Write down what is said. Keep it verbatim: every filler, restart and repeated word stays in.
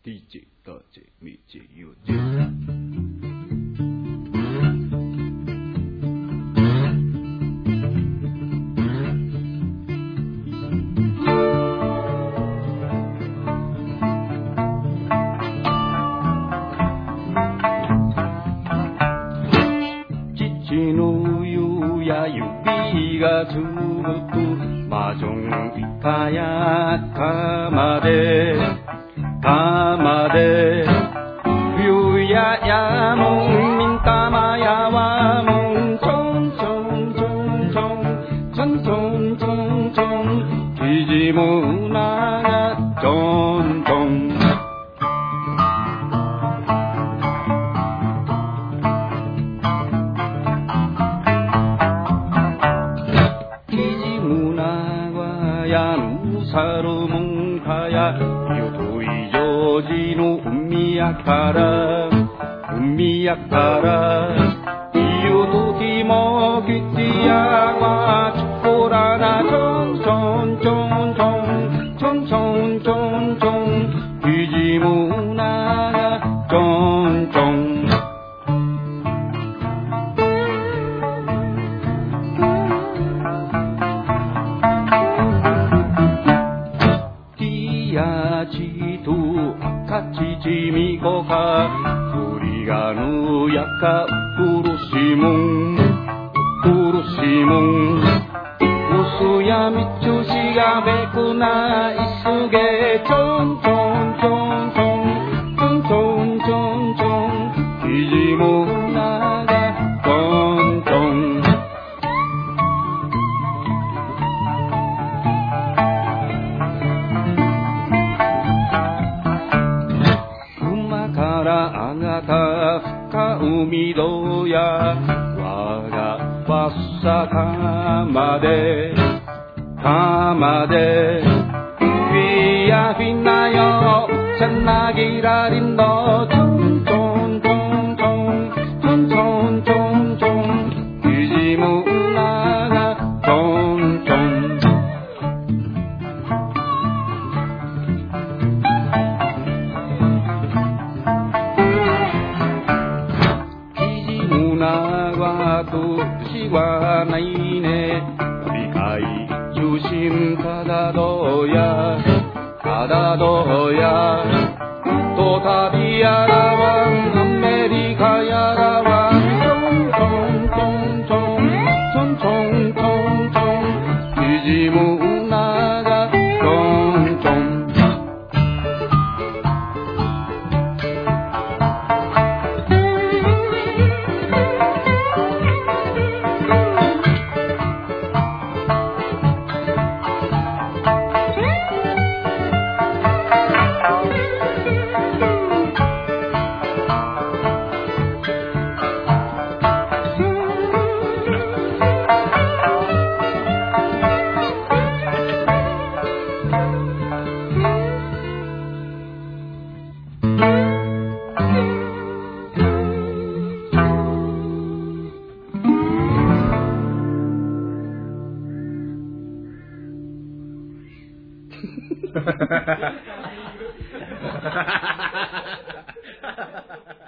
디지 더지 미지 유지 유비가 죽었고 마종이타야 가마대 가마대 뷰야야 몽민따마야와 몽총총총총 총총총총 기지무나가 쫑쫑 사로 몽타야 요도이 조지노 음미야카라 음미야카라 이요도 디모기티야와 축보라나 총총총총 총총총총 뒤지무나가 쫑쫑 지도 아카치 지미고가 우리가 누야카 우쿠루시몽 우쿠루시몽 우수야 미추시가 베쿠나 이수게 촌촌촌촌 촌촌촌촌 기지모나가 촌촌 아나타深海どや我がわっさかまでかまでビヤフィナよさなぎらりんどちょんちょんちょんちょんちょんちょんちょんちょんきじむながちょんちょんはないね理解中心ただどやただどやと旅やらはアメリカやらはちょんちょんちょんちょんちょんちょんちょん縮むながちょんちょんHa ha ha ha ha ha ha ha ha ha ha ha